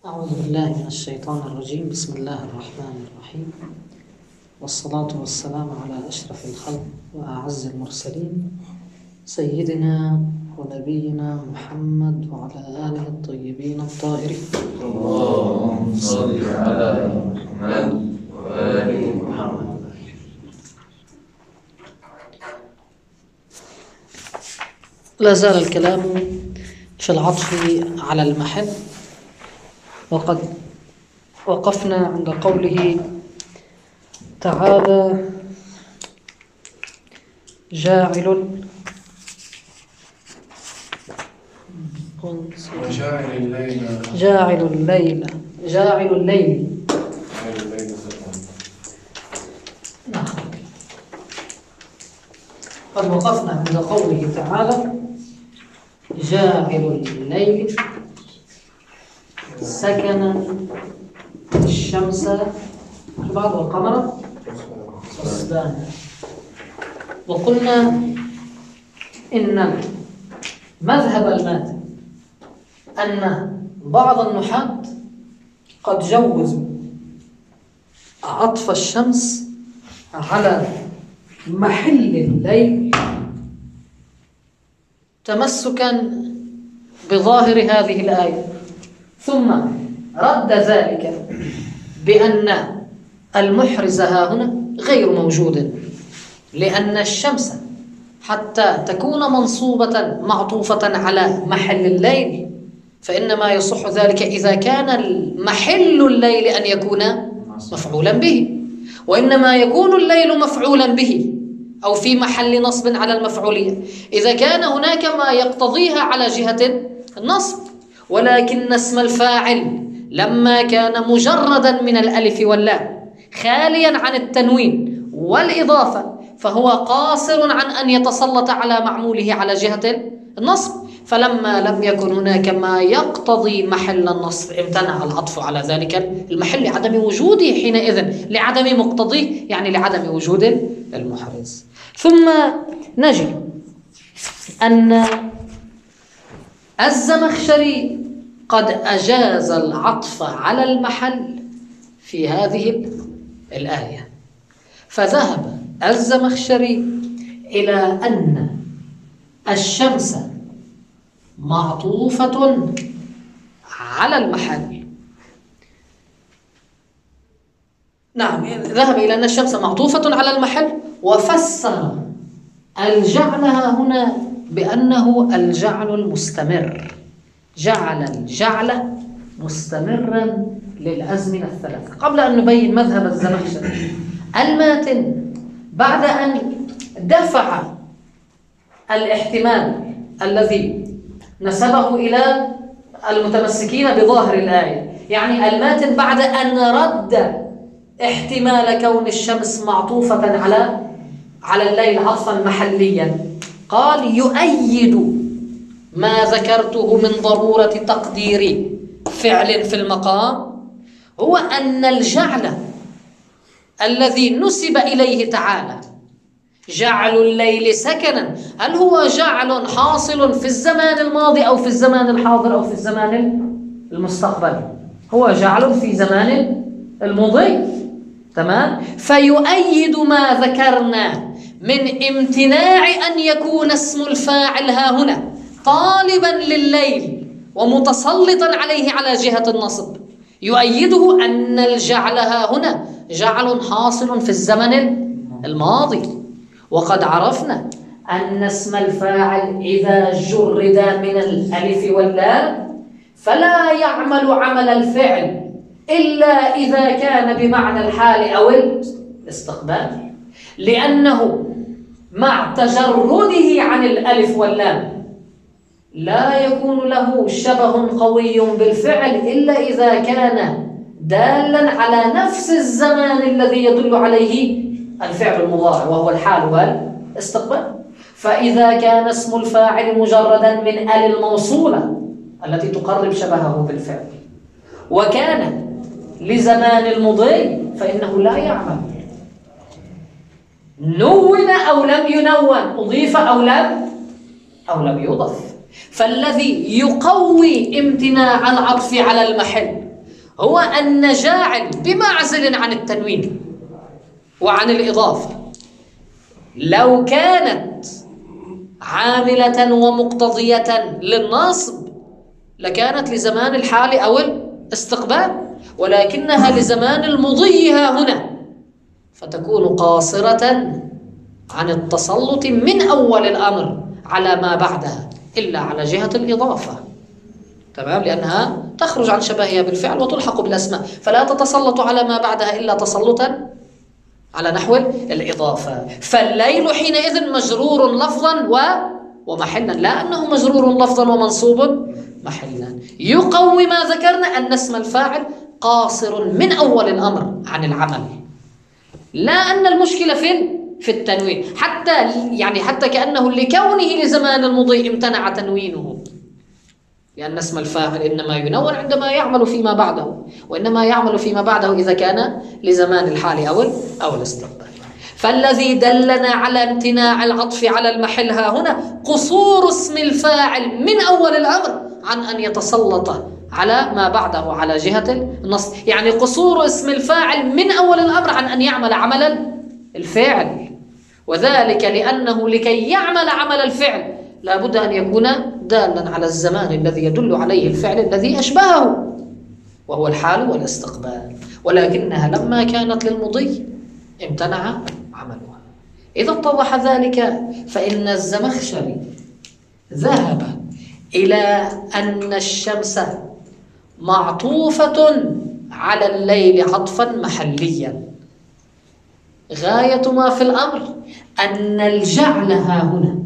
أعوذ بالله من الشيطان الرجيم. بسم الله الرحمن الرحيم، والصلاة والسلام على أشرف الخلق وأعز المرسلين سيدنا ونبينا محمد وعلى آله الطيبين الطاهرين. اللهم صل على محمد وآل محمد. لا زال الكلام في العطف على المحل، وقد وقفنا عند قوله تعالى: جاعل الليل قد وقفنا عند قوله تعالى: جاعل الليل سكنا الشمس بعد والقمر حسبانا. وقلنا إن مذهب الماتن أن بعض النحاة قد جوزوا عطف الشمس على محل الليل تمسكا بظاهر هذه الآية، ثم رد ذلك بأن المحرز ها هنا غير موجود، لأن الشمس حتى تكون منصوبة معطوفة على محل الليل فإنما يصح ذلك إذا كان محل الليل أن يكون مفعولا به، وإنما يكون الليل مفعولا به أو في محل نصب على المفعولية إذا كان هناك ما يقتضيها على جهة النصب. ولكن اسم الفاعل لما كان مجردا من الألف واللام خاليا عن التنوين والإضافة فهو قاصر عن أن يتسلط على معموله على جهة النصب، فلما لم يكن هناك ما يقتضي محل النصب امتنع العطف على ذلك المحل لعدم وجوده حينئذ، لعدم مقتضيه يعني لعدم وجود المحرز. ثم نجد أن الزمخشري قد أجاز العطف على المحل في هذه الآية، فذهب الزمخشري إلى أن الشمس معطوفة على المحل. نعم، ذهب إلى أن الشمس معطوفة على المحل، وفسر الجعلها هنا بأنه الجعل المستمر، جعل الجعل مستمرا للأزمنة الثلاثة. قبل أن نبين مذهب الزمخشري، الماتن بعد أن دفع الاحتمال الذي نسبه إلى المتمسكين بظاهر الآية، يعني الماتن بعد أن رد احتمال كون الشمس معطوفة على الليل عطفا محليا، قال يؤيد ما ذكرته من ضرورة تقدير فعل في المقام هو أن الجعل الذي نسب إليه تعالى جعل الليل سكنا، هل هو جعل حاصل في الزمان الماضي أو في الزمان الحاضر أو في الزمان المستقبل؟ هو جعل في زمان الماضي، تمام؟ فيؤيد ما ذكرنا من امتناع أن يكون اسم الفاعل ها هنا طالبا لليل ومتسلطا عليه على جهة النصب، يؤيده أن الجعل ها هنا جعل حاصل في الزمن الماضي. وقد عرفنا أن اسم الفاعل إذا جرد من الألف واللام فلا يعمل عمل الفعل إلا إذا كان بمعنى الحال أو الاستقبال، لأنه مع تجرده عن الألف واللام لا يكون له شبه قوي بالفعل إلا إذا كان دالا على نفس الزمان الذي يدل عليه الفعل المضارع وهو الحال والاستقبال. فإذا كان اسم الفاعل مجردا من ال الموصولة التي تقرب شبهه بالفعل وكان لزمان المضي فإنه لا يعمل، نون أو لم ينون، أضيف أو لم يضف. فالذي يقوي امتناع العطف على المحل هو أن جاعل بمعزل عن التنوين وعن الإضافة لو كانت عاملة ومقتضية للنصب لكانت لزمان الحال أو الاستقبال، ولكنها لزمان المضي ها هنا، فتكون قاصرة عن التسلط من أول الأمر على ما بعدها إلا على جهة الإضافة، تمام، لأنها تخرج عن شبهها بالفعل وتلحق بالأسماء، فلا تتسلط على ما بعدها إلا تسلطا على نحو الإضافة. فالليل حينئذ مجرور لفظا ومحلا، لا أنه مجرور لفظا ومنصوب محلا. يقوي ما ذكرنا أن اسم الفاعل قاصر من أول الأمر عن العمل، لا أن المشكلة في التنوين، حتى كأنه لكونه لزمان المضي امتنع تنوينه، لأن اسم الفاعل إنما ينون عندما يعمل فيما بعده، وإنما يعمل فيما بعده إذا كان لزمان الحال أو الاستقبال. فالذي دلنا على امتناع العطف على المحل ها هنا قصور اسم الفاعل من أول الأمر عن أن يتسلط على ما بعده على جهة النصب، يعني قصور اسم الفاعل من أول الأمر عن أن يعمل عمل الفعل، وذلك لأنه لكي يعمل عمل الفعل لا بد أن يكون دالا على الزمان الذي يدل عليه الفعل الذي أشبهه وهو الحال والاستقبال، ولكنها لما كانت للمضي امتنع عملها. إذا اتضح ذلك فإن الزمخشري ذهب إلى أن الشمس معطوفة على الليل عطفا محليا، غاية ما في الأمر أن الجعل ها هنا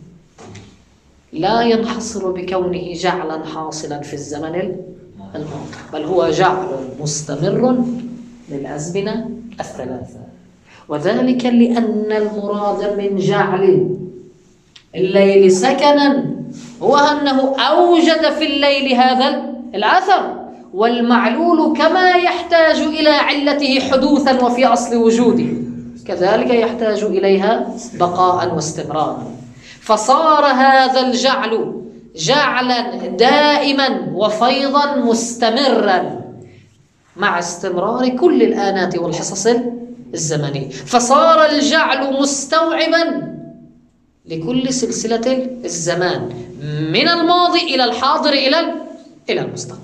لا ينحصر بكونه جعلا حاصلا في الزمن الماضي، بل هو جعل مستمر للأزمنة الثلاثة، وذلك لأن المراد من جعل الليل سكنا هو أنه أوجد في الليل هذا الأثر، والمعلول كما يحتاج إلى علته حدوثا وفي أصل وجوده كذلك يحتاج إليها بقاء واستمرارا، فصار هذا الجعل جعلا دائما وفيضا مستمرا مع استمرار كل الآنات والحصص الزمنية، فصار الجعل مستوعبا لكل سلسلة الزمان من الماضي إلى الحاضر إلى المستقبل،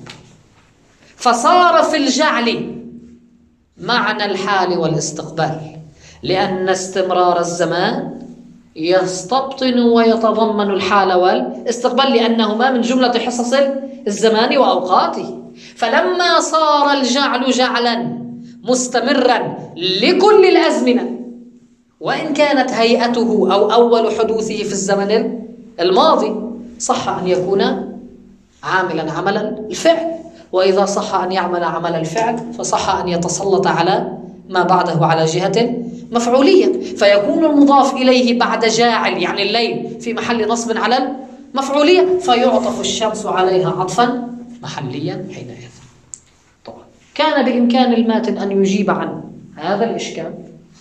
فصار في الجعل معنى الحال والاستقبال، لأن استمرار الزمان يستبطن ويتضمن الحال والاستقبال لأنهما من جملة حصص الزمان وأوقاته، فلما صار الجعل جعلا مستمرا لكل الأزمنة وإن كانت هيئته أو أول حدوثه في الزمن الماضي صح أن يكون عاملا عمل الفعل، وإذا صح أن يعمل عمل الفعل فصح أن يتسلط على ما بعده على جهة مفعولية، فيكون المضاف إليه بعد جاعل يعني الليل في محل نصب على المفعولية، فيعطف الشمس عليها عطفا محليا حينئذ. طبعا كان بإمكان الماتن أن يجيب عن هذا الإشكال،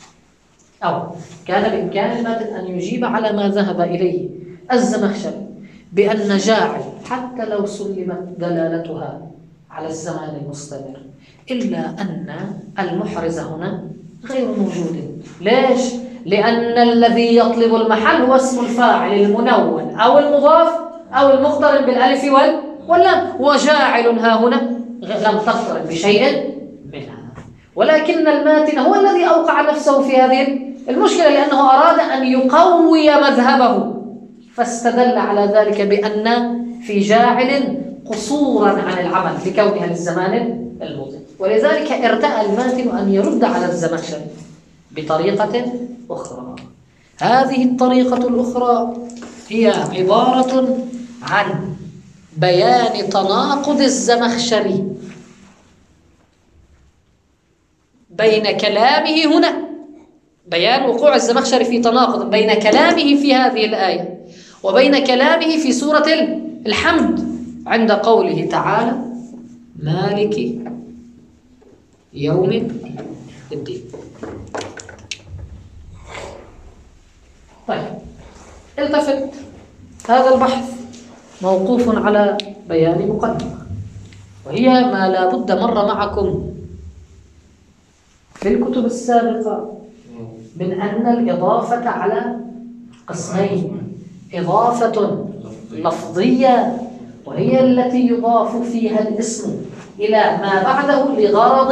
أو كان بإمكان الماتن أن يجيب على ما ذهب إليه الزمخشري بأن جاعل حتى لو سلمت دلالتها على الزمان المستمر إلا أن المحرز هنا غير موجود. ليش؟ لأن الذي يطلب المحل هو اسم الفاعل المنون أو المضاف أو المقترن بالألف واللام، وجاعل ها هنا لم تقترن بشيء منها، ولكن الماتن هو الذي أوقع نفسه في هذه المشكلة لأنه أراد أن يقوي مذهبه، فاستدل على ذلك بأن في جاعل قصورا عن العمل لكونها للزمان الماضي، ولذلك ارتأى الماتن أن يرد على الزمخشري بطريقة أخرى. هذه الطريقة الأخرى هي عبارة عن بيان تناقض الزمخشري بين كلامه هنا، بيان وقوع الزمخشري في تناقض بين كلامه في هذه الآية وبين كلامه في سورة الحمد عند قوله تعالى مالك يوم الدين. طيب التفت، هذا البحث موقوف على بيان مقدمة، وهي ما لا بد مر معكم في الكتب السابقة من أن الإضافة على قسمين: إضافة لفظية وهي التي يضاف فيها الاسم إلى ما بعده لغرض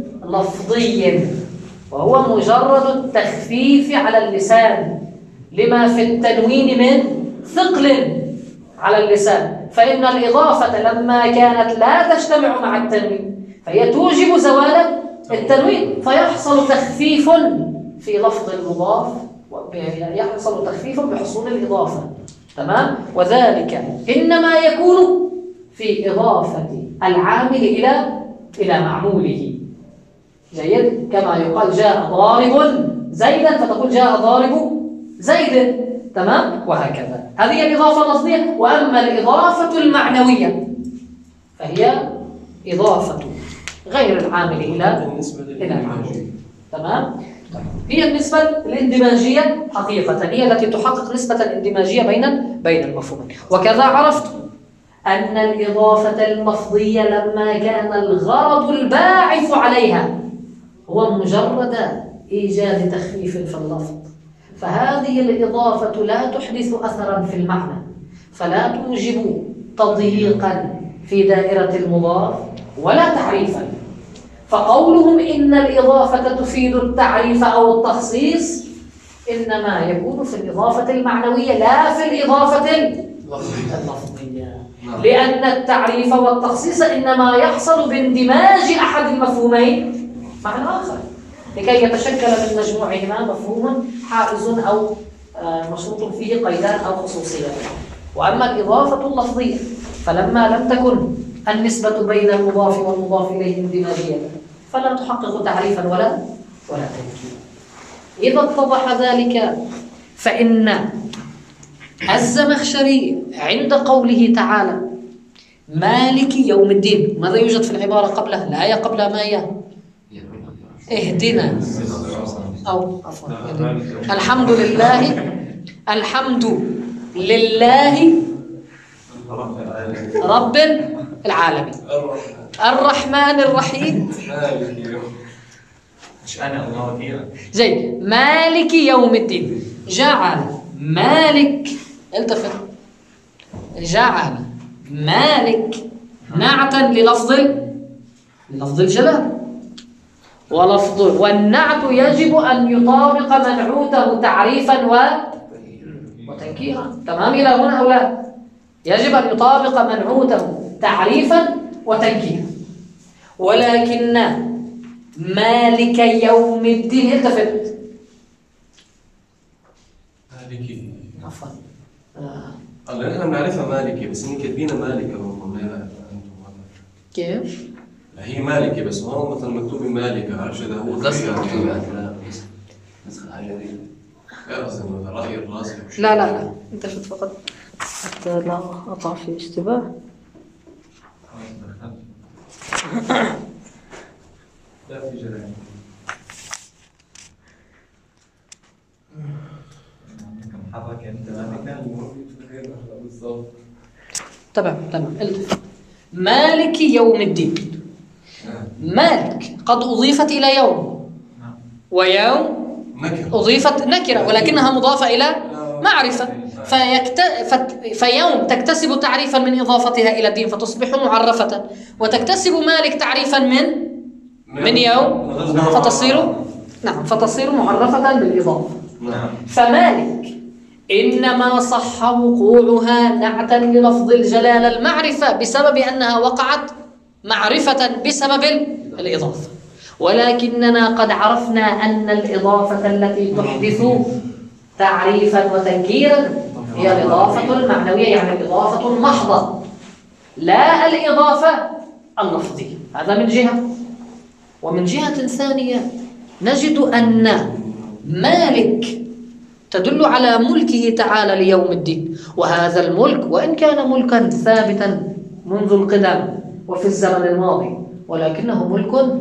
لفظي، وهو مجرد التخفيف على اللسان لما في التنوين من ثقل على اللسان. فإن الإضافة لما كانت لا تجتمع مع التنوين فهي توجب زوال التنوين، فيحصل تخفيف في لفظ المضاف، يحصل تخفيف بحصول الإضافة. تمام؟ وذلك إنما يكون في إضافة العامل إلى معموله. جيد؟ كما يقال جاء ضارب زيدا فتقول جاء ضارب زيد. تمام؟ وهكذا. هذه الإضافة اللفظية. وأما الإضافة المعنوية فهي إضافة غير العامل إلى معموله. تمام؟ هي النسبة الاندماجية حقيقة، هي التي تحقق نسبة الاندماجية بين المفهومين. وكذا عرفت أن الإضافة اللفظية لما كان الغرض الباعث عليها هو مجرد إيجاد تخفيف في اللفظ، فهذه الإضافة لا تحدث أثرا في المعنى، فلا توجب تضييقا في دائرة المضاف ولا تحريفا. فقولهم إن الإضافة تفيد التعريف أو التخصيص إنما يكون في الإضافة المعنوية لا في الإضافة اللفظية، لأن التعريف والتخصيص إنما يحصل باندماج أحد المفهومين مع الآخر لكي يتشكل من مجموعهما مفهوم حائز أو مشروط فيه قيدان أو خصوصيات. وأما الإضافة اللفظية فلما لم تكن النسبة بين المضاف والمضاف إليه اندماجية فلا تحقق تعريفا ولا تنكيرا. إذا اتضح ذلك فإن الزمخشري عند قوله تعالى مالك يوم الدين، ماذا يوجد في العبارة قبلها؟ الآية قبل ما هي اهدنا أو عفوا الحمد لله رب العالمين الرحمن الرحيم زي مالك يوم الدين. جعل مالك، التفت، جعل مالك نعتا للفظ الجلال، والنعت يجب أن يطابق منعوته تعريفا وتنكيرا. تمام إلى هنا أو لا؟ يجب أن يطابق منعوته تعريفا وتنكيرا. ولكن مالك يوم الدين، التفت، مالكي عفوا الله احنا بنعرفها مالكي بس هم كاتبينها مالكة هم كيف؟ هي مالكي بس هون مثلا مكتوب مالكة، عارف اذا هو نسخة حجرية رأي الراسخ. لا التفت فقط حتى لا أقع في اشتباه. لا في جرائم. محرك انت بالضبط. تمام التفت. مالك يوم الدين، مالك قد أضيفت إلى يوم، ويوم أضيفت نكرة ولكنها مضافة إلى معرفة، فيوم تكتسب تعريفا من إضافتها إلى الدين فتصبح معرفة، وتكتسب مالك تعريفا من يوم فتصير معرفة بالإضافة. فمالك إنما صح وقوعها نعتا للفظ الجلالة المعرفة بسبب أنها وقعت معرفة بسبب الإضافة. ولكننا قد عرفنا أن الإضافة التي تحدث تعريفا وتنكيرا هي الإضافة المعنوية، يعني الإضافة المحضة لا الإضافة اللفظية. هذا من جهة. ومن جهة ثانية نجد أن مالك تدل على ملكه تعالى ليوم الدين، وهذا الملك وإن كان ملكا ثابتا منذ القدم وفي الزمن الماضي ولكنه ملك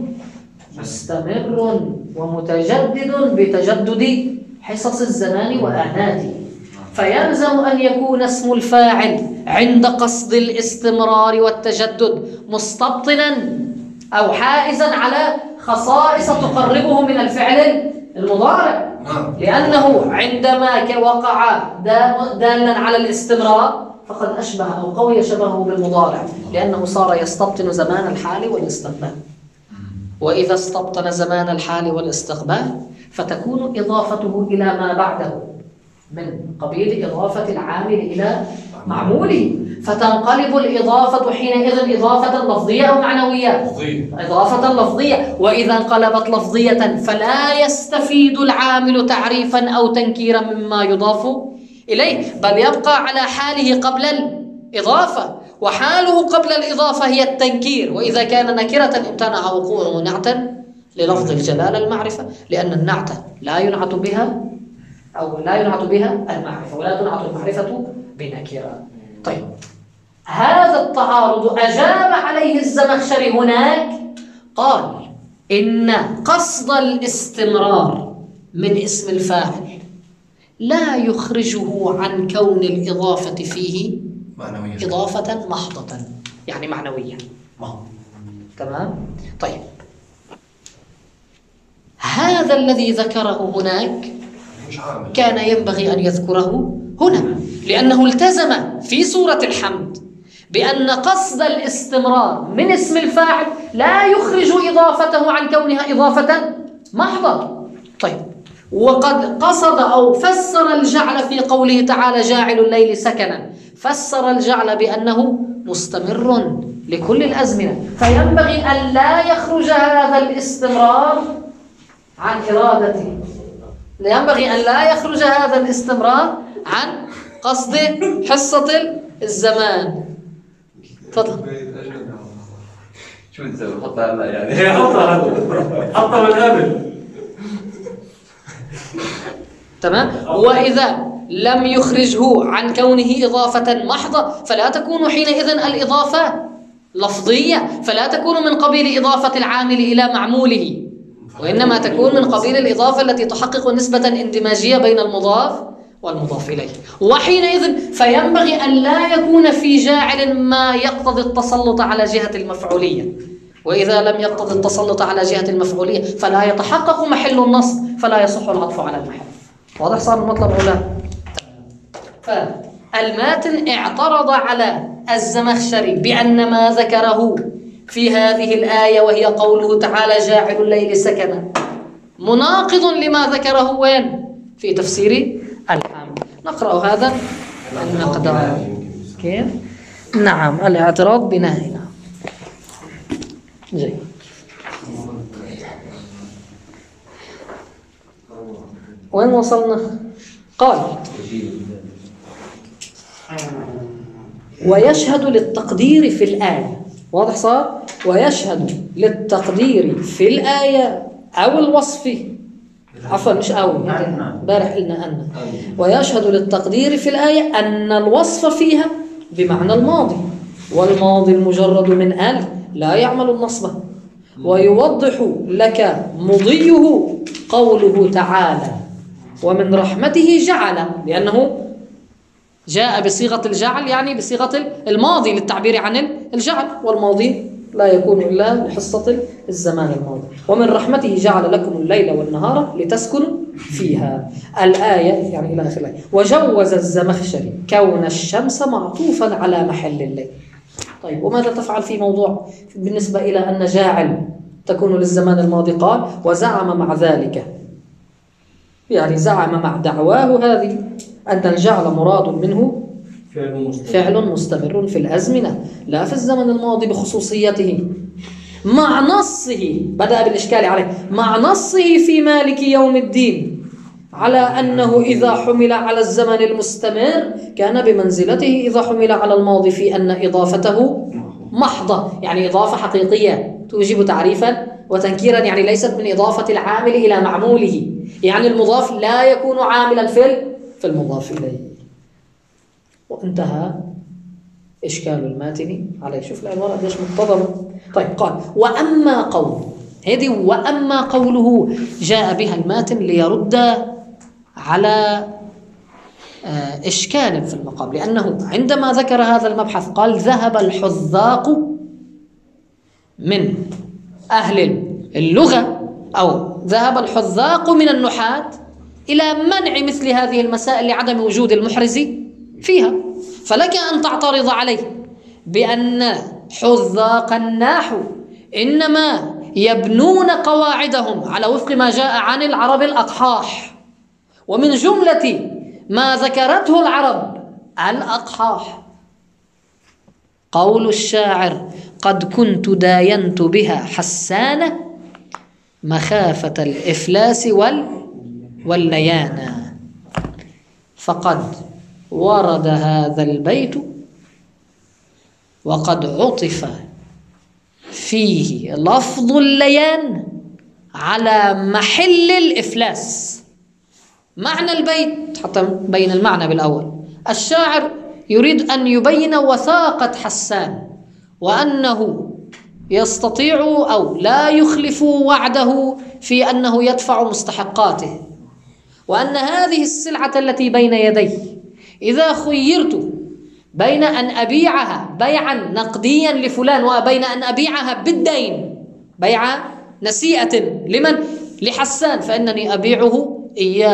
مستمر ومتجدد بتجدد حصص الزمان وآناته. فيلزم أن يكون اسم الفاعل عند قصد الاستمرار والتجدد مستبطنا أو حائزا على خصائص تقربه من الفعل المضارع، لأنه عندما وقع دالا على الاستمرار فقد أشبه أو قوي شبهه بالمضارع، لأنه صار يستبطن زمان الحال والاستقبال. وإذا استبطن زمان الحال والاستقبال فتكون إضافته إلى ما بعده من قبيل إضافة العامل إلى معموله، فتنقلب الإضافة حينئذ إضافة لفظية أو معنوية؟ إضافة لفظية. وإذا انقلبت لفظية فلا يستفيد العامل تعريفا أو تنكيرا مما يضاف إليه، بل يبقى على حاله قبل الإضافة، وحاله قبل الإضافة هي التنكير. وإذا كان نكرة امتنع وقوعه نعتا للفظ الجلالة المعرفة، لأن النعت لا ينعت بها أو لا ينعت بها المعرفة، ولا تنعت المعرفة بنكرة. طيب، هذا التعارض أجاب عليه الزمخشري هناك، قال إن قصد الاستمرار من اسم الفاعل لا يخرجه عن كون الإضافة فيه معنوية، إضافة محضة يعني معنوية. تمام؟ طيب، هذا الذي ذكره هناك كان ينبغي أن يذكره هنا، لأنه التزم في سورة الحمد بأن قصد الاستمرار من اسم الفاعل لا يخرج إضافته عن كونها إضافة محضة. طيب، وقد قصد أو فسر الجعل في قوله تعالى جاعل الليل سكنا، فسر الجعل بأنه مستمر لكل الأزمنة، فينبغي أن لا يخرج هذا الاستمرار عن إرادته، ينبغي أن لا يخرج هذا الاستمرار عن قصد حصة الزمان. تفضل. شو تسوي؟ حطها هلا يعني حطها من قبل. تمام. وإذا لم يخرجه عن كونه إضافة محضة فلا تكون حينئذ الإضافة لفظية، فلا تكون من قبيل إضافة العامل إلى معموله، وإنما تكون من قبيل الإضافة التي تحقق نسبة اندماجية بين المضاف والمضاف إليه. وحينئذ فينبغي أن لا يكون في جاعل ما يقتضي التسلط على جهة المفعولية، وإذا لم يقتضي التسلط على جهة المفعولية فلا يتحقق محل النصب، فلا يصح العطف على المحل. واضح صار المطلب أو لا؟ فالماتن اعترض على الزمخشري بأن ما ذكره في هذه الآية وهي قوله تعالى جاعل الليل سكنا مناقض لما ذكره وين؟ في تفسير الحمد. نقرأ هذا المقدار. كيف؟ نعم، الاعتراض بناء. جيد. وين وصلنا؟ قال ويشهد للتقدير في الآية. واضح صار؟ ويشهد للتقدير في الآية أو الوصف، عفوا مش أو، بارح قلنا أن. ويشهد للتقدير في الآية أن الوصف فيها بمعنى الماضي، والماضي المجرد من آل لا يعمل النصب. ويوضح لك مضيه قوله تعالى ومن رحمته جعل، لأنه جاء بصيغة الجعل يعني بصيغة الماضي للتعبير عن الجعل، والماضي لا يكون إلا بحصة الزمان الماضي. ومن رحمته جعل لكم الليل والنهار لتسكنوا فيها، الآية يعني إلى آخر الآية. وجوز الزمخشري كون الشمس معطوفا على محل الليل. طيب، وماذا تفعل في موضوع بالنسبة إلى أن جاعل تكون للزمان الماضي؟ قال وزعم مع ذلك، يعني زعم مع دعواه هذه أن الجعل مراد منه فعل مستمر في الأزمنة لا في الزمن الماضي بخصوصيته، مع نصه، بدأ بالإشكال عليه، مع نصه في مالك يوم الدين على أنه إذا حمل على الزمن المستمر كان بمنزلته إذا حمل على الماضي في أن إضافته محضة، يعني إضافة حقيقية توجب تعريفا وتنكيرا، يعني ليست من إضافة العامل إلى معموله، يعني المضاف لا يكون عاملا في المضاف إليه. وانتهى إشكال الماتن عليه. شوف العبارة قديش منتظمة. طيب، قال وأما قوله، هذه وأما قوله جاء بها الماتن ليرد على إشكال في المقام، لأنه عندما ذكر هذا المبحث قال ذهب الحذاق من أهل اللغة أو ذهب الحذاق من النحاة إلى منع مثل هذه المسائل لعدم وجود المحرز فيها. فلك أن تعترض عليه بأن حذاق النحو إنما يبنون قواعدهم على وفق ما جاء عن العرب الأقحاح، ومن جملة ما ذكرته العرب الأقحاح قول الشاعر قد كنت داينت بها حسان مخافة الإفلاس والليان. فقد ورد هذا البيت وقد عطف فيه لفظ الليان على محل الإفلاس. معنى البيت حتى بين المعنى بالأول، الشاعر يريد أن يبين وثاقة حسان وأنه يستطيع أو لا يخلف وعده في أنه يدفع مستحقاته، وأن هذه السلعة التي بين يديه إذا خيرت بين أن أبيعها بيعا نقديا لفلان وبين أن أبيعها بالدين بيع نسيئة لمن؟ لحسان، فإنني أبيعه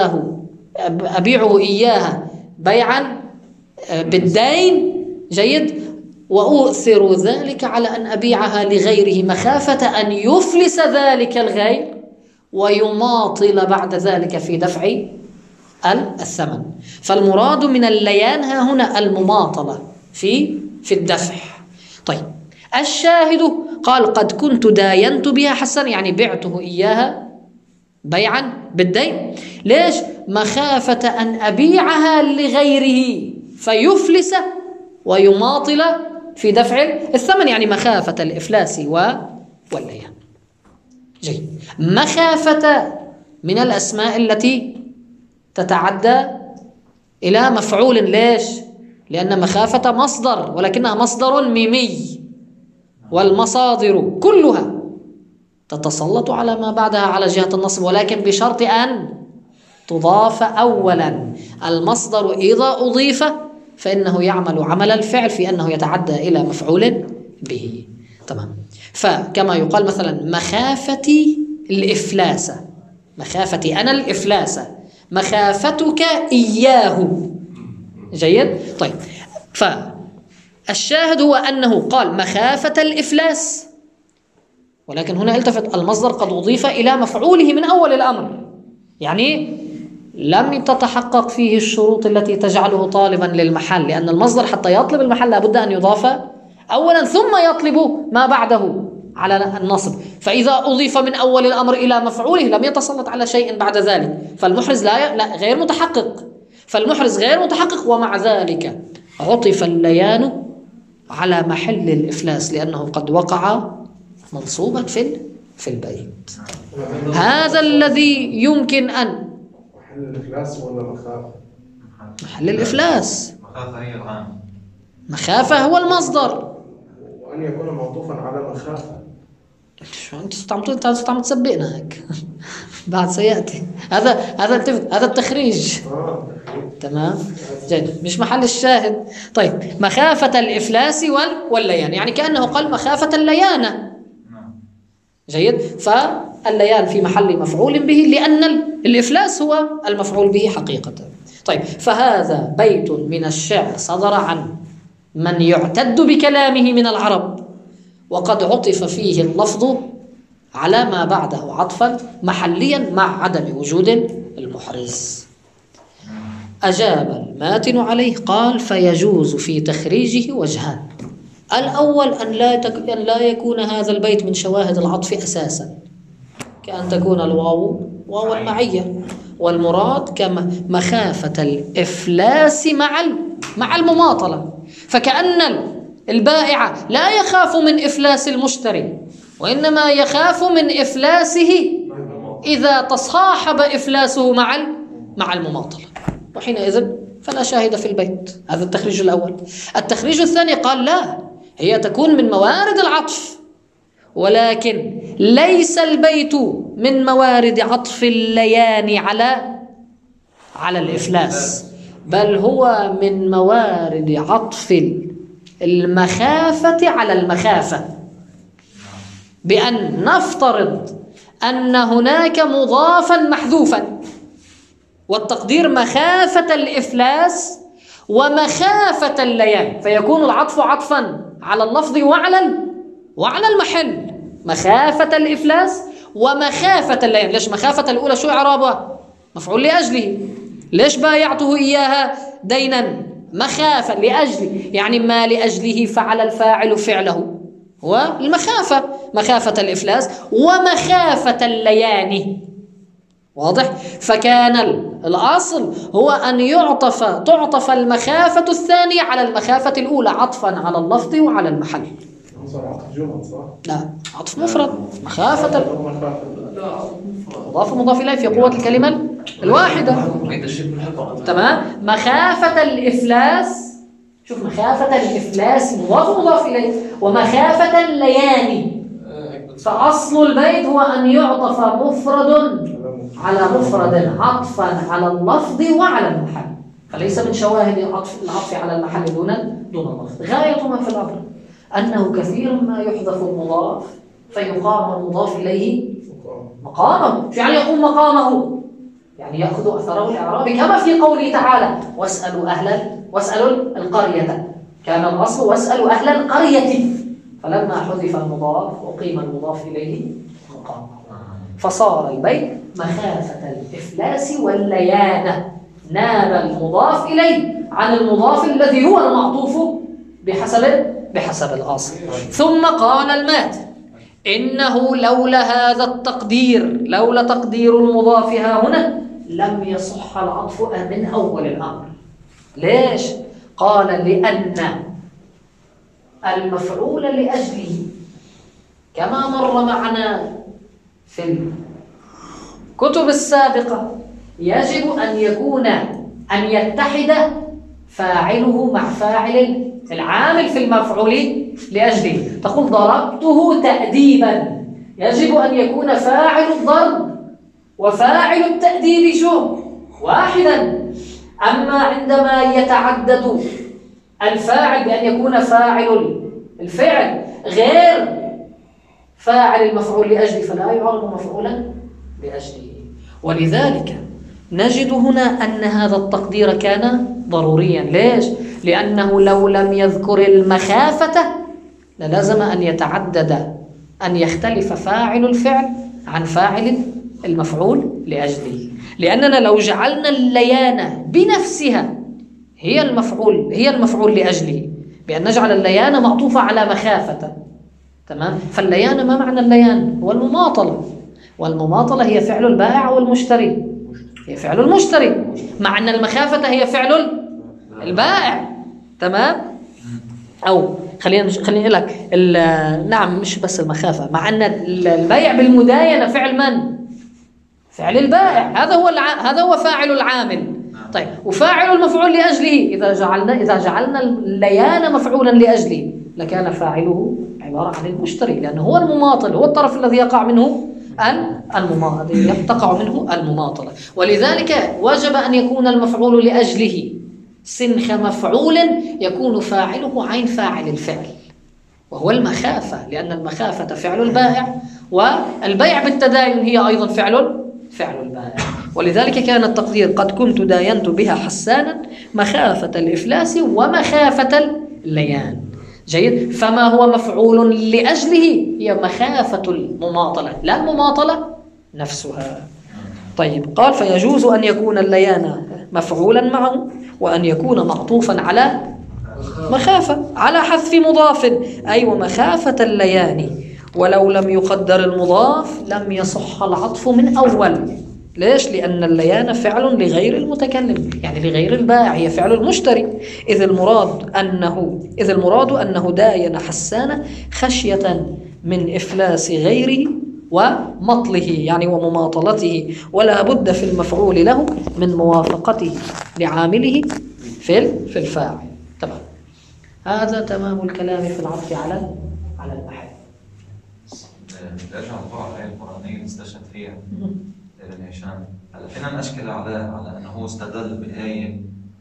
إياها بيعا بالدين، جيد، وأؤثر ذلك على أن أبيعها لغيره مخافة أن يفلس ذلك الغير ويماطل بعد ذلك في دفع الثمن. فالمراد من الليان ها هنا المماطلة في الدفع. طيب الشاهد قال قد كنت داينت بها حسن، يعني بعته إياها بيعا بالدين. ليش؟ مخافة أن أبيعها لغيره فيفلس ويماطل في دفع الثمن، يعني مخافة الإفلاس والليان. جيد. مخافة من الأسماء التي تتعدى إلى مفعول. ليش؟ لأن مخافة مصدر، ولكنها مصدر ميمي، والمصادر كلها تتسلط على ما بعدها على جهة النصب، ولكن بشرط أن تضاف أولا. المصدر إذا أضيف فإنه يعمل عمل الفعل في أنه يتعدى إلى مفعول به. تمام. فكما يقال مثلا مخافتي الإفلاس، مخافتي أنا الإفلاس، مخافتك إياه. جيد. طيب فالشاهد هو أنه قال مخافة الإفلاس، ولكن هنا التفت المصدر قد أضيف إلى مفعوله من أول الأمر، يعني لم تتحقق فيه الشروط التي تجعله طالبا للمحل، لأن المصدر حتى يطلب المحل لابد أن يضاف أولا ثم يطلب ما بعده على النصب. فإذا أضيف من أول الأمر إلى مفعوله لم يتسلط على شيء بعد ذلك، فالمحرز لا غير متحقق، فالمحرز غير متحقق، ومع ذلك عطف الليان على محل الإفلاس لأنه قد وقع منصوبا في البيت. هذا الذي يمكن أن محل الإفلاس ولا مخافة؟ محل الإفلاس. مخافة هي العام، مخافة هو المصدر، وأن يكون معطوفا على مخافة. شو أنت عم تسبقنا هيك بعد سيأتي هذا التخريج. تمام. جيد. مش محل الشاهد. طيب مخافة الإفلاس والليان، يعني كأنه قال مخافة الليان. جيد. فالليان في محل مفعول به لأن الإفلاس هو المفعول به حقيقة. طيب فهذا بيت من الشعر صدر عن من يعتد بكلامه من العرب، وقد عطف فيه اللفظ على ما بعده عطفا محليا مع عدم وجود المحرز. أجاب الماتن عليه قال فيجوز في تخريجه وجهان. الأول أن لا يكون هذا البيت من شواهد العطف أساسا، كأن تكون الواو واو المعية، والمراد كما مخافة الإفلاس مع المماطلة، فكأن البائع لا يخاف من إفلاس المشتري، وإنما يخاف من إفلاسه إذا تصاحب إفلاسه مع المماطلة، وحينئذ فلا شاهد في البيت. هذا التخريج الأول. التخريج الثاني قال لا، هي تكون من موارد العطف، ولكن ليس البيت من موارد عطف الليان على الإفلاس، بل هو من موارد عطف المخافة على المخافة، بأن نفترض أن هناك مضافا محذوفا، والتقدير مخافة الإفلاس ومخافة الليان، فيكون العطف عطفا على اللفظ وعلى المحل، مخافة الإفلاس ومخافة الليان. ليش مخافة الأولى شو إعرابها؟ مفعول لأجله. ليش بايعته إياها دينا؟ مخافة لأجله، يعني ما لأجله فعل الفاعل فعله هو المخافة، مخافة الإفلاس ومخافة الليان. واضح؟ فكان الأصل هو أن تعطف المخافة الثانية على المخافة الأولى عطفا على اللفظ وعلى المحل. صار عطف جمل صح؟ لا، عطف مفرد. مخافة مضاف إليه في قوة الكلمة الواحدة. تمام؟ مخافة الإفلاس، شوف مخافة الإفلاس مضاف إليه، ومخافة الليان، فأصل البيت هو أن يعطف مفرد على مفرد عطفا على اللفظ وعلى المحل، فليس من شواهد العطف على المحل دون اللفظ. غاية ما في الأمر أنه كثير ما يحذف المضاف فيقام المضاف إليه مقامه. شو يعني يقوم مقامه؟ يعني يأخذ أثره الإعرابي، كما في قوله تعالى واسألوا القرية، كان الأصل واسألوا أهل القرية، فلما حذف المضاف أقيم المضاف إليه مقامه، فصار البيت مخافة الإفلاس والليانة، ناب المضاف إليه عن المضاف الذي هو المعطوف بحسب الأصل. ثم قال المات إنه لولا هذا التقدير، لولا تقدير المضاف ها هنا لم يصح العطف من أول الأمر. ليش؟ قال لأن المفعول لأجله كما مر معنا في الكتب السابقة يجب أن يتحد فاعله مع فاعل العامل في المفعول لأجله. تقول ضربته تأديبا، يجب أن يكون فاعل الضرب وفاعل التأديب شو؟ واحدا. أما عندما يتعدد الفاعل بأن يكون فاعل الفعل غير فاعل المفعول لأجله فلا يعرب مفعولا لأجله. ولذلك نجد هنا أن هذا التقدير كان ضروريا. ليش؟ لأنه لو لم يذكر المخافة للازم أن يتعدد، أن يختلف فاعل الفعل عن فاعل المفعول لأجله. لأننا لو جعلنا الليانة بنفسها هي المفعول لأجله، بأن نجعل الليانة معطوفة على مخافة، تمام؟ فالليانة ما معنى الليان؟ هو المماطلة، والمماطلة هي فعل البائع والمشتري، هي فعل المشتري، مع أن المخافة هي فعل البائع، تمام؟ أو خليني لك نعم مش بس المخافة، مع أن البيع بالمداينة فعل من؟ فعل البائع، هذا هو فاعل العامل. طيب وفاعل المفعول لأجله إذا جعلنا الليان مفعولا لأجله لكان فاعله عبارة عن المشتري، لأنه هو المماطل، هو الطرف الذي تقع منه المماطلة. ولذلك وجب أن يكون المفعول لأجله سنخ مفعول يكون فاعله عين فاعل الفعل، وهو المخافة، لأن المخافة فعل البائع، والبيع بالتداين هي أيضا فعل البائع. ولذلك كان التقدير قد كنت داينت بها حسانا مخافة الإفلاس ومخافة الليان. جيد. فما هو مفعول لأجله؟ هي مخافة المماطلة لا المماطلة نفسها. طيب قال فيجوز أن يكون الليان مفعولا معه وأن يكون معطوفا على مخافة على حذف مضاف، أي ومخافة الليان، ولو لم يقدر المضاف لم يصح العطف من أول. ليش؟ لأن الليان فعل لغير المتكلم، يعني لغير البائع، هي فعل المشتري، إذ المراد أنه داين حسان خشية من إفلاس غيره ومطله، يعني ومماطلته، ولا بد في المفعول له من موافقته لعامله في الفاعل. تمام. هذا تمام الكلام في العطف على المحل. بدي ارجع لبعض الآية القرآنية اللي استشهد فيها ابن هشام. هلا فينا نشكل على انه هو استدل بآية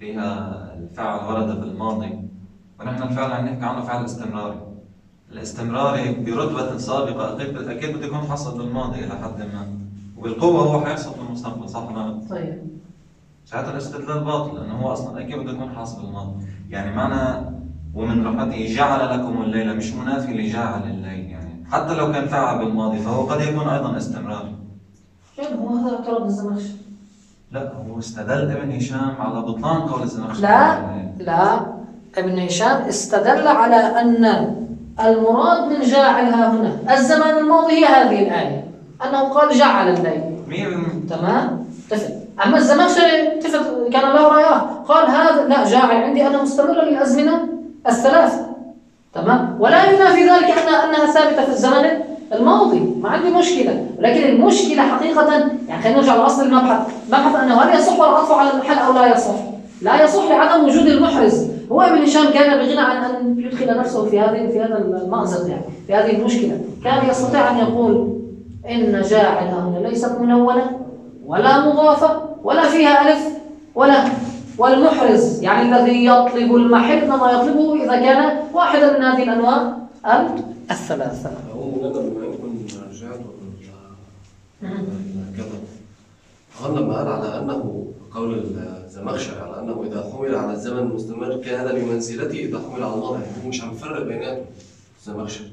فيها الفعل ورد بالماضي، ونحن الفعل عم نحكي عنه فعل استمراري. الاستمراري برتبة سابقة أكيد بده يكون حصل بالماضي إلى حد ما، وبالقوة هو حيحصل في المستقبل، صح ولا لا؟ طيب ساعتها الاستدلال باطل، لأنه هو أصلا أكيد بده يكون حاصل بالماضي. يعني معنى ومن رحمته جعل لكم الليل مش منافي لجعل الليل، يعني حتى لو كان فعل بالماضي فهو قد يكون أيضا استمراري. يعني هو هذا اعتراض الزمخشري. لا، هو استدل ابن هشام على بطلان قول الزمخشري. لا، ابن هشام استدل على أن المراد من جاعلها هنا الزمان الماضي هي هذه الآية، أنه قال جعل الليل. تمام؟ تفت. أما الزمخشري كان له رأيه، قال هذا لا، جاعل عندي أنا مستمرة للأزمنة الثلاثة. تمام؟ ولا ينافي ذلك أنها ثابتة في الزمن الماضي، ما عندي مشكلة. ولكن المشكلة حقيقة، يعني خلينا نرجع لأصل المبحث، مبحث أنه هل يصح العطف على المحل أو لا يصح؟ لا يصح لعدم وجود المحرز. هو ابن هشام كان بغنى عن أن يدخل نفسه في هذا المأزق، يعني في هذه المشكلة. كان يستطيع أن يقول إن جاعل هنا ليست منونة ولا مضافة ولا فيها ألف ولا، والمحرز يعني الذي يطلب المحل ما يطلبه إذا كان واحدا من هذه الأنواع الثلاثة. هو منادى بما يكون رجعت ولا كذا. هل لما قال على أنه قول الزمخشري على أنه إذا حمل على الزمن المستمر كان بمنزلته إذا حمل على الماضي، هو مش عم يفرق بيناتهم الزمخشري.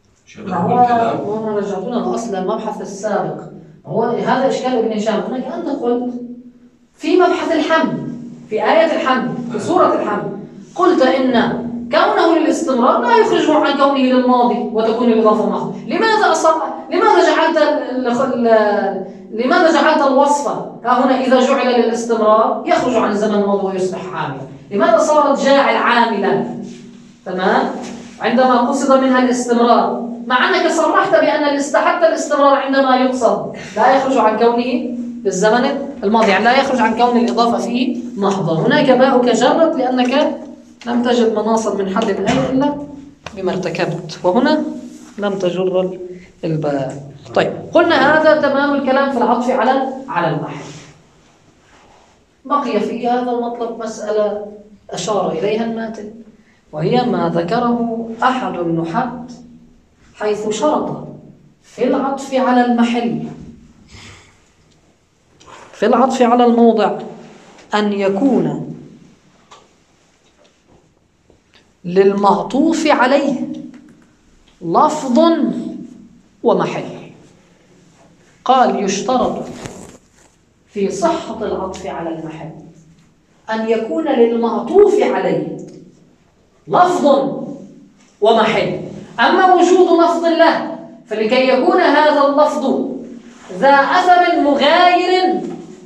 هو رجعتنا لأصل المبحث السابق، هو هذا إشكال ابن هشام. هناك أنت قلت في مبحث الحمل، في آية الحمل، في سورة الحمل، قلت إن كونه للاستمرار لا يخرجه عن كونه للماضي وتكون الإضافة محض. لماذا جعلت الوصف هنا إذا جعل للاستمرار يخرج عن الزمن الماضي ويصبح عاملا؟ لماذا صارت جاعل عاملا؟ تمام؟ عندما قصد منها الاستمرار، مع أنك صرحت بأن حتى الاستمرار عندما يقصد لا يخرج عن كونه للزمن الماضي، يعني لا يخرج عن كون الإضافة فيه محضة. هناك باؤك جرت لأنك لم تجد مناصا من حل الآية إلا بما ارتكبت، وهنا لم تجر الباء. طيب، قلنا هذا تمام الكلام في العطف على المحل. بقي في هذا المطلب مسألة أشار إليها الماتن، وهي ما ذكره أحد النحاة حيث شرط في العطف على المحل، في العطف على الموضع، أن يكون للمعطوف عليه لفظ ومحل. قال يشترط في صحة العطف على المحل أن يكون للمعطوف عليه لفظ ومحل. أما وجود لفظ له، فلكي يكون هذا اللفظ ذا أثر مغاير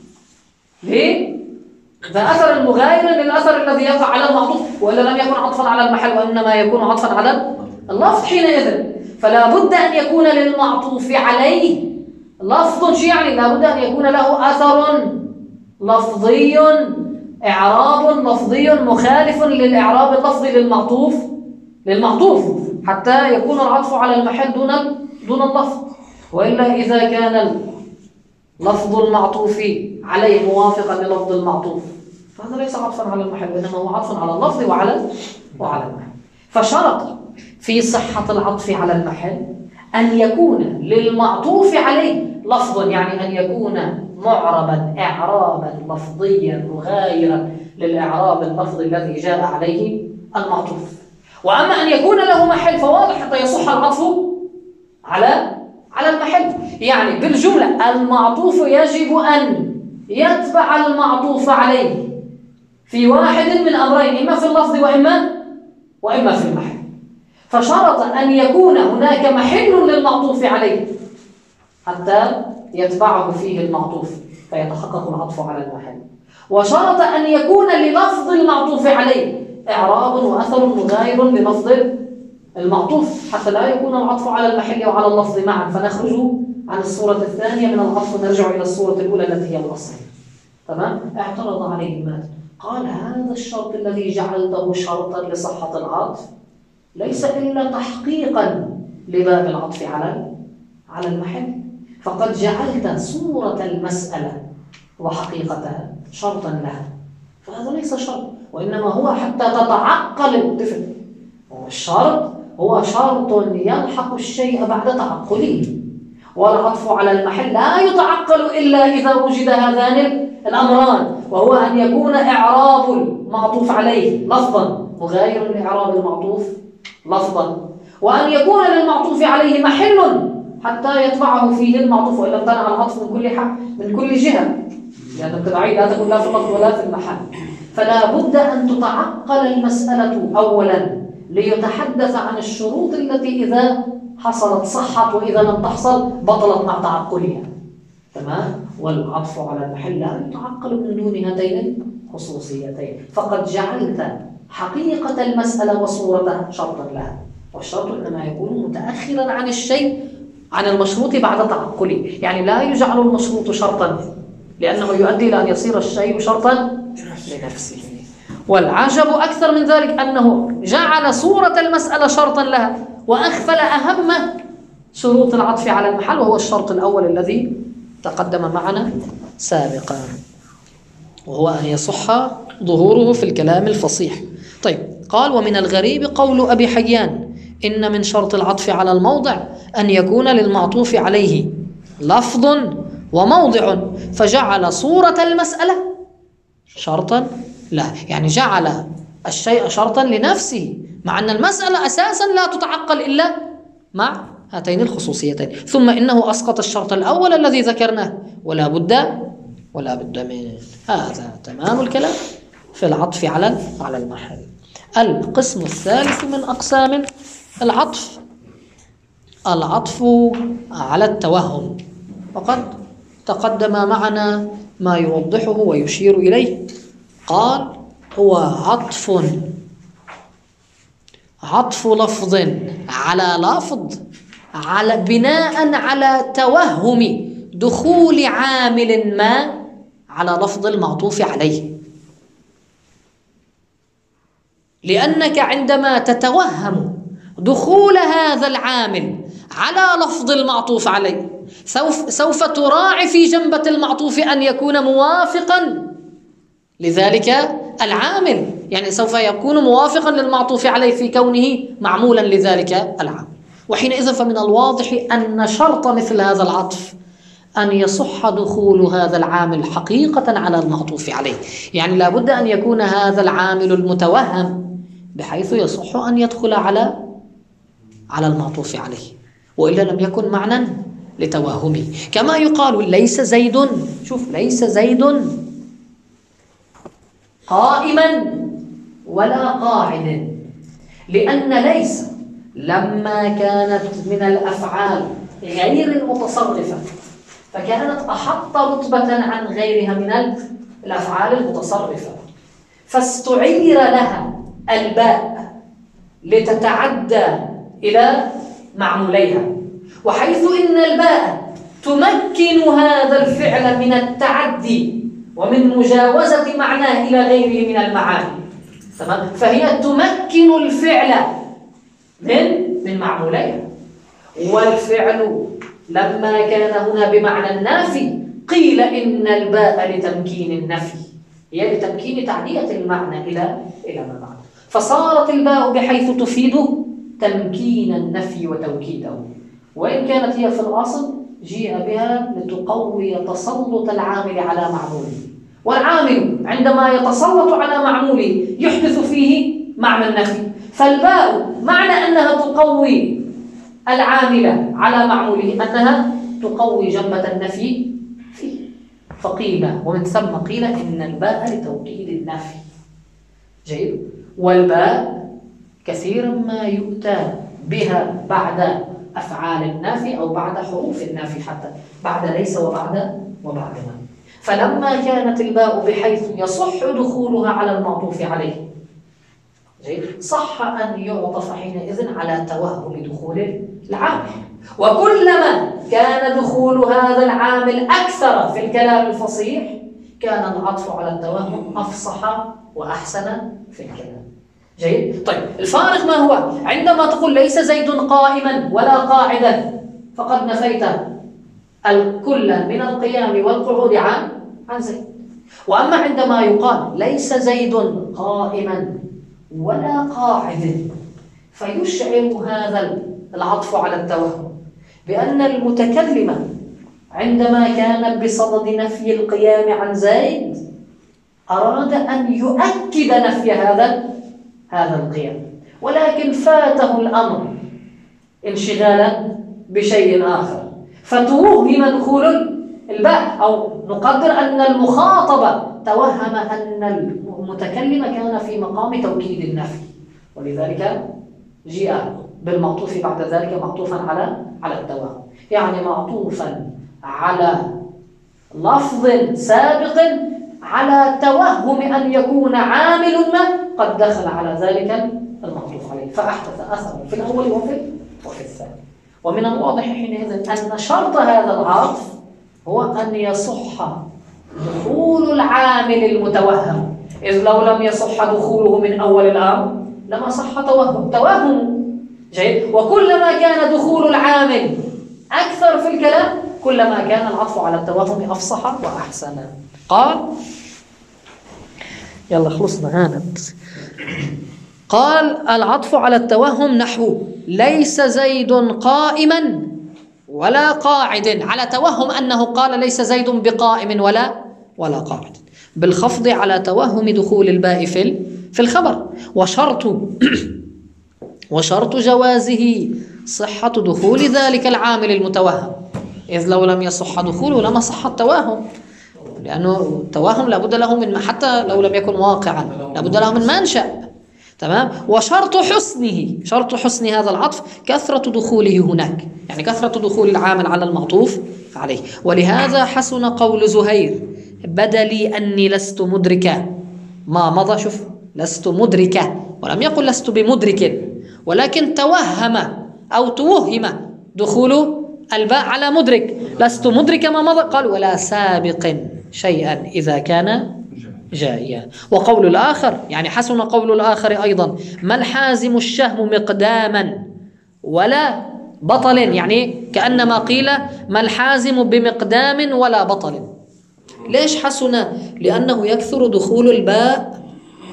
ذا أثر مغاير للأثر الذي يقع على المعطوف، وإلا لم يكن عطفا على المحل وإنما يكون عطفا على اللفظ حينئذ. فلا بد أن يكون للمعطوف عليه لفظ، شيء يعني لا بد أن يكون له أثر لفظي، إعراب لفظي مخالف للإعراب اللفظي للمعطوف حتى يكون العطف على المحل دون اللفظ. وإلا إذا كان لفظ المعطوف عليه موافقا للفظ المعطوف فهذا ليس عطفا على المحل، وإنما هو عطف على اللفظ وعلى المحل. فشرط في صحة العطف على المحل أن يكون للمعطوف عليه لفظ، يعني أن يكون معربا إعرابا لفظيا مغايرا للإعراب اللفظي الذي جاء عليه المعطوف. وأما أن يكون له محل فواضح حتى يصح العطف على المحل. يعني بالجملة المعطوف يجب أن يتبع المعطوف عليه في واحد من أمرين، إما في اللفظ وإما في المحل. فشرط أن يكون هناك محل للمعطوف عليه حتى يتبعه فيه المعطوف فيتحقق العطف على المحل. وشرط أن يكون للفظ المعطوف عليه إعراب وأثر مغاير للفظ المعطوف حتى لا يكون العطف على المحل وعلى اللفظ معا، فنخرج عن الصورة الثانية من العطف ونرجع إلى الصورة الأولى التي هي الأصل. تمام؟ اعترض عليه الماتن، قال هذا الشرط الذي جعلته شرطا لصحة العطف ليس إلا تحقيقا لباب العطف على المحل، فقد جعلت صورة المسألة وحقيقتها شرطا لها فهذا ليس شرط، وإنما هو حتى تتعقل الطفل. الشرط هو شرط يلحق الشيء بعد تعقله، والعطف على المحل لا يتعقل إلا إذا وجد هذان الأمران، وهو أن يكون إعراب المعطوف عليه لفظا مغاير لإعراب المعطوف لفظا، وأن يكون للمعطوف عليه محل حتى يتبعه فيه المعطوف، وإلا امتنع العطف من كل جهة، لأن التبعية لا تكون لا في اللفظ ولا في المحل. فلا بد أن تتعقل المسألة أولا ليتحدث عن الشروط التي إذا حصلت صحت، وإذا لم تحصل بطلت مع تعقلها. تمام؟ والعطف على المحل لا يتعقل من دون هاتين الخصوصيتين، فقد جعلت حقيقة المسألة وصورتها شرطا لها، والشرط إنما يكون متأخرا عن الشيء عن المشروط بعد تعقله، يعني لا يجعل المشروط شرطا لأنه يؤدي إلى أن يصير الشيء شرطا لنفسه. والعجب أكثر من ذلك أنه جعل صورة المسألة شرطا لها وأغفل أهم شروط العطف على المحل، وهو الشرط الأول الذي تقدم معنا سابقا، وهو أن يصح ظهوره في الكلام الفصيح. طيب، قال: ومن الغريب قول أبي حيان: إن من شرط العطف على الموضع أن يكون للمعطوف عليه لفظ وموضع، فجعل صورة المسألة شرطا له، يعني جعل الشيء شرطا لنفسه، مع أن المسألة أساسا لا تتعقل إلا مع هاتين الخصوصيتين. ثم إنه أسقط الشرط الأول الذي ذكرناه، ولا بد منه. هذا تمام الكلام في العطف على المحل. القسم الثالث من أقسام العطف على التوهم، وقد تقدم معنا ما يوضحه ويشير إليه. قال: هو عطف لفظ على لفظ بناء على توهم دخول عامل ما على لفظ المعطوف عليه. لأنك عندما تتوهم دخول هذا العامل على لفظ المعطوف عليه سوف تراعي في جنبة المعطوف أن يكون موافقا لذلك العامل، يعني سوف يكون موافقا للمعطوف عليه في كونه معمولا لذلك العامل. وحينئذ فمن الواضح أن شرط مثل هذا العطف أن يصح دخول هذا العامل حقيقة على المعطوف عليه، يعني لا بد أن يكون هذا العامل المتوهم بحيث يصح أن يدخل على المعطوف عليه، وإلا لم يكن معنى لتوهمه. كما يقال: ليس زيد، شوف، ليس زيد قائما ولا قاعدا، لأن ليس لما كانت من الأفعال غير المتصرفة فكانت أحط رتبة عن غيرها من الأفعال المتصرفة، فاستعير لها الباء لتتعدى إلى معموليها، وحيث إن الباء تمكن هذا الفعل من التعدي ومن مجاوزة معناه إلى غيره من المعاني، تمام؟ فهي تمكن الفعل من معموليها. والفعل لما كان هنا بمعنى النافي قيل إن الباء لتمكين النفي، هي لتمكين تعدية المعنى إلى ما معنى، فصارت الباء بحيث تفيد تمكين النفي وتوكيده، وإن كانت هي في الأصل جيء بها لتقوي تسلط العامل على معموله، والعامل عندما يتسلط على معموله يحدث فيه معنى النفي، فالباء معنى أنها تقوي العامل على معموله أنها تقوي جنبة النفي فيه، فقيل ومن ثم قيل إن الباء لتوكيد النفي. جيد. والباء كثيرا ما يؤتى بها بعد أفعال النافي أو بعد حروف النافي، حتى بعد ليس وبعد ما. فلما كانت الباء بحيث يصح دخولها على المعطوف عليه، صح أن يعطف حينئذ على توهم دخول العامل، وكلما كان دخول هذا العامل أكثر في الكلام الفصيح كان العطف على التوهم أفصح وأحسن في الكلام. جيد. طيب، الفارق ما هو؟ عندما تقول ليس زيد قائما ولا قاعدا فقد نفيت الكل من القيام والقعود عن زيد، وأما عندما يقال ليس زيد قائما ولا قاعد، فيشعر هذا العطف على التوهم بأن المتكلم عندما كان بصدد نفي القيام عن زيد أراد أن يؤكد نفي هذا القيام، ولكن فاته الأمر انشغالا بشيء آخر فتوهم دخول الباء، أو نقدر أن المخاطب توهم أن المتكلم كان في مقام توكيد النفي، ولذلك جاء بالمعطوف بعد ذلك معطوفا على التوهم، يعني معطوفا على لفظ سابق على توهم أن يكون عامل ما قد دخل على ذلك المعطوف عليه، فأحدث أثر في الأول وفي الثاني. ومن الواضح حينئذ أن شرط هذا العطف هو أن يصح دخول العامل المتوهم، إذ لو لم يصح دخوله من أول الأمر لما صح توهم. جيد. وكلما كان دخول العامل أكثر في الكلام كلما كان العطف على التوهم أفصح وأحسن. قال يلا خلصنا هانت. قال العطف على التوهم نحو ليس زيد قائما ولا قاعد، على توهم أنه قال ليس زيد بقائم ولا قاعد، بالخفض على توهم دخول الباء في الخبر. وشرط جوازه صحة دخول ذلك العامل المتوهم، إذ لو لم يصح دخوله لما صح التوهم، لأنه التوهم لابد له من، حتى لو لم يكن واقعا لابد له من منشأ. تمام. وشرط حسن هذا العطف كثرة دخوله هناك، يعني كثرة دخول العامل على المعطوف عليه. ولهذا حسن قول زهير بدلي أني لست مدركا ما مضى. شوف، لست مدركا، ولم يقل لست بمدرك، ولكن توهم أو توهم دخول الباء على مدرك. لست مدرك ما مضى، قال ولا سابق شيئا إذا كان جائيا. وقول الآخر، يعني حسن قول الآخر أيضا ما الحازم الشهم مقداما ولا بطل، يعني كأنما قيل ما الحازم بمقدام ولا بطل. ليش حسن؟ لأنه يكثر دخول الباء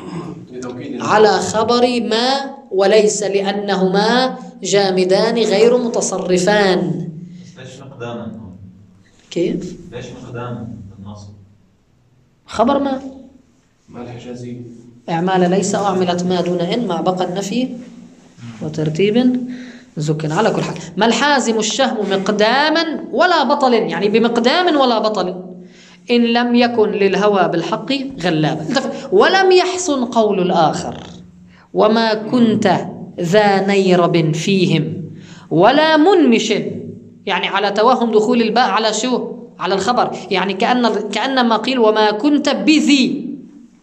على خبر ما وليس، لأنهما جامدان غير متصرفان. ليش مقداما؟ كيف؟ ليش مقداما بالنصب؟ خبر ما الحجازي إعمال ليس أعملت ما دون إن مع بقى النفي وترتيب زكن. على كل حال ما الحازم الشهم مقداما ولا بطل، يعني بمقدام ولا بطل، إن لم يكن للهوى بالحق غلابا. ولم يحسن قول الآخر وما كنت ذا نيرب فيهم ولا منمش، يعني على توهم دخول الباء على شو؟ على الخبر، يعني كأنما قيل وما كنت بذي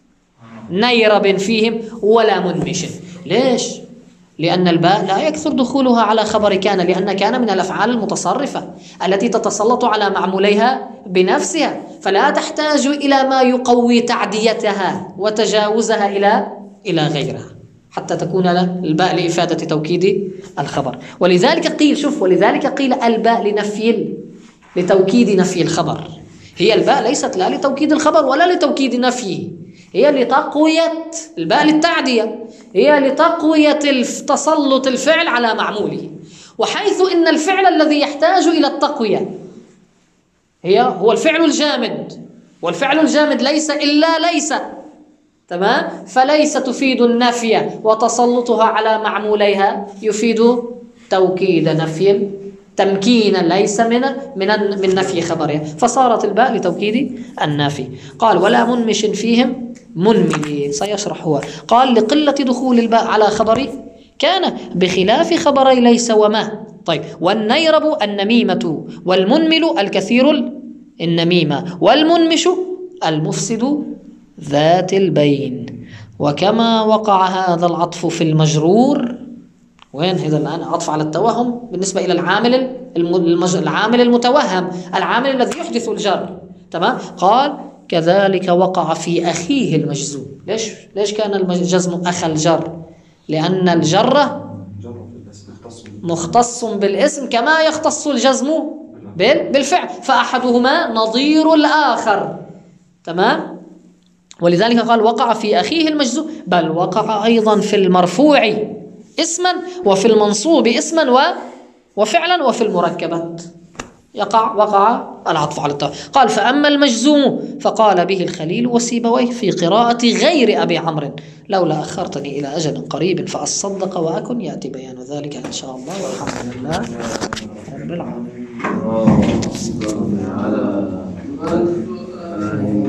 نيرب فيهم ولا منمش. ليش؟ لأن الباء لا يكثر دخولها على خبر كان، لأن كان من الأفعال المتصرفة التي تتسلط على معموليها بنفسها، فلا تحتاج إلى ما يقوي تعديتها وتجاوزها إلى غيرها حتى تكون الباء لإفادة توكيد الخبر. ولذلك قيل الباء لتوكيد نفي الخبر. هي الباء ليست لا لتوكيد الخبر ولا لتوكيد نفيه، هي لتقوية الباء للتعدية، هي لتقوية تسلط الفعل على معموله. وحيث إن الفعل الذي يحتاج إلى التقوية هو الفعل الجامد، والفعل الجامد ليس إلا ليس. تمام. فليس تفيد النفي وتسلطها على معموليها يفيد توكيد نفي تمكينا ليس من نفي خبرها، فصارت الباء لتوكيد النافي. قال ولا منمش فيهم منمي، سيشرح هو. قال لقلة دخول الباء على خبر كان بخلاف خبري ليس وما. طيب والنيرب النميمة والمنمل الكثير النميمة والمنمش المفسد ذات البين. وكما وقع هذا العطف في المجرور، وين هذا الآن عطف على التوهم بالنسبة إلى العامل المتوهم، العامل الذي يحدث الجر. تمام. قال كذلك وقع في أخيه المجزوم. ليش كان الجزم أخ الجر؟ لأن الجر مختص بالاسم كما يختص الجزم بالفعل، فأحدهما نظير الآخر. تمام. ولذلك قال وقع في أخيه المجزوم، بل وقع أيضا في المرفوع اسما وفي المنصوب اسما وفعلا وفي المركبات وقع العطف على التاء. قال فأما المجزوم فقال به الخليل وسيبويه في قراءة غير أبي عمرو لولا أخرتني إلى أجل قريب فأصدق وأكن، يأتي بيان ذلك إن شاء الله، والحمد لله رب العالمين.